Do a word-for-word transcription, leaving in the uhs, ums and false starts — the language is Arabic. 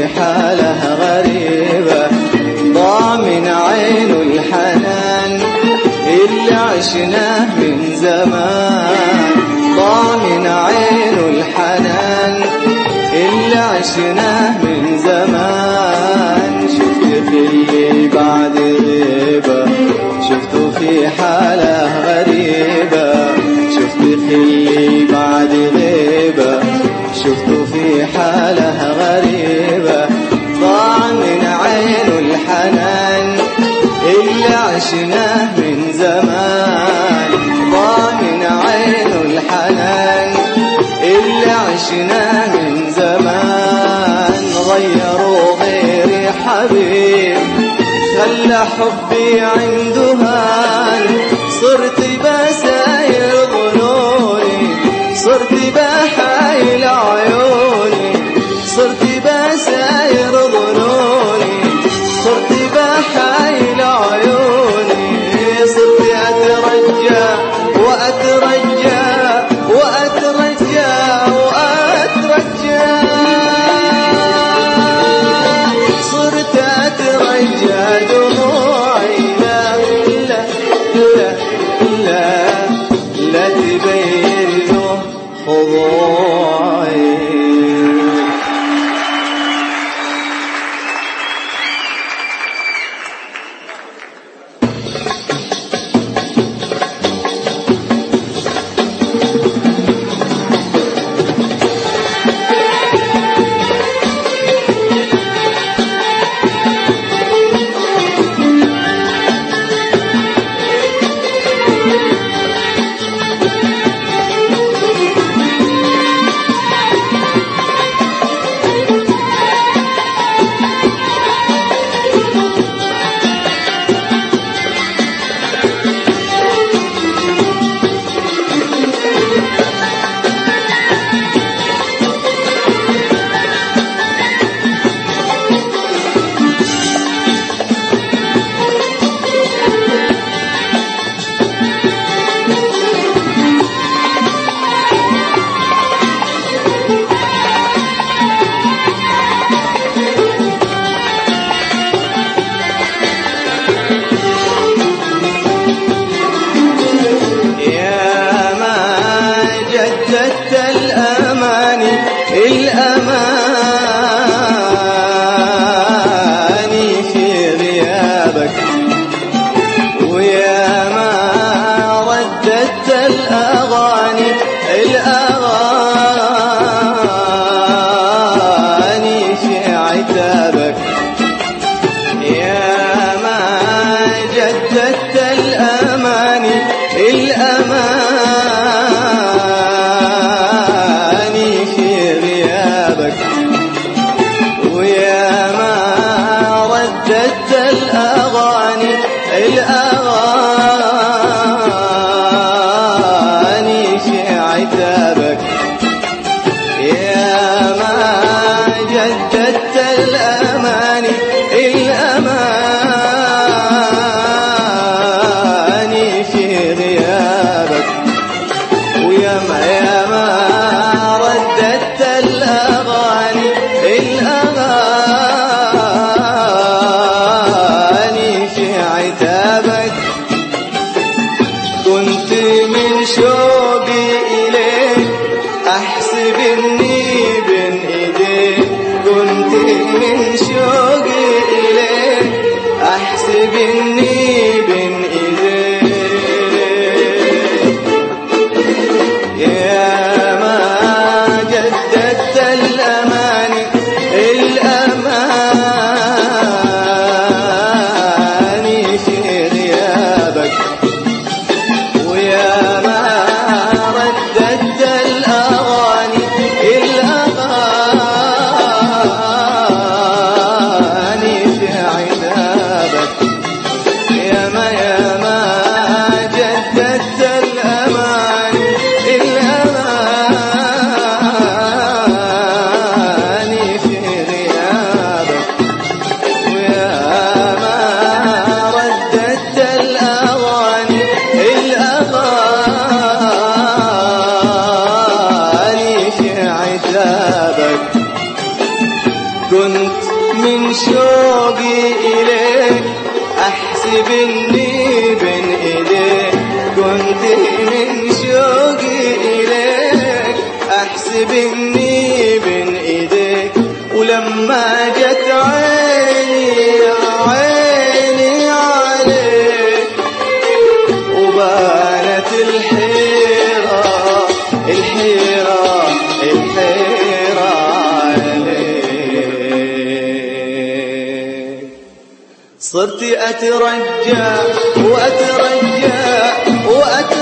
حاله غريبة، ضاع من عينه الحنان اللي عشناه من زمان، ضاع من عينه الحنان اللي عشناه من زمان. شفت خلي بعد غيبة، شفته في حالة غريبة، شفت خلي بعد غيبة، شفته في حالة غريبة، ضاع من عينه الحنان اللي عشناه من زمان، ضاع من عينه الحنان اللي عشناه من زمان. غيروا غيري حبيب، خلى حبي عنده هان، صرت بساير ظنوني، صرت بحايل عيوني، صرت بساير ظنوني، صرت بحايل عيوني، صرت أترجى وأترجى وأترجى وأترجى، صرت أترجى دموعي لا لا لا لا لا تبين له خضوعي. الأماني في غيابك، ويا ما رددت الأغاني الأغاني في عتابك، يا ما جددت الأماني الأماني في غيابك، ويا ما رددت الأغاني الأغاني في عتابك، يا ما جددت الأماني الأماني في غيابك، ويا ما يا ما رددت الأغاني الأغاني في عتابك. كنت من شوقي إليك أحسب إني بين إيديك، كنت من شوقي من شوقي إليك أحسب إني بين إيديك كنت من شوقي إليك أحسب إني بين إيديك ولما جت عيني عيني عليك وبانت الحيرة الحيرة الحيرة عليك صرت أترجى وأترجى وأترجى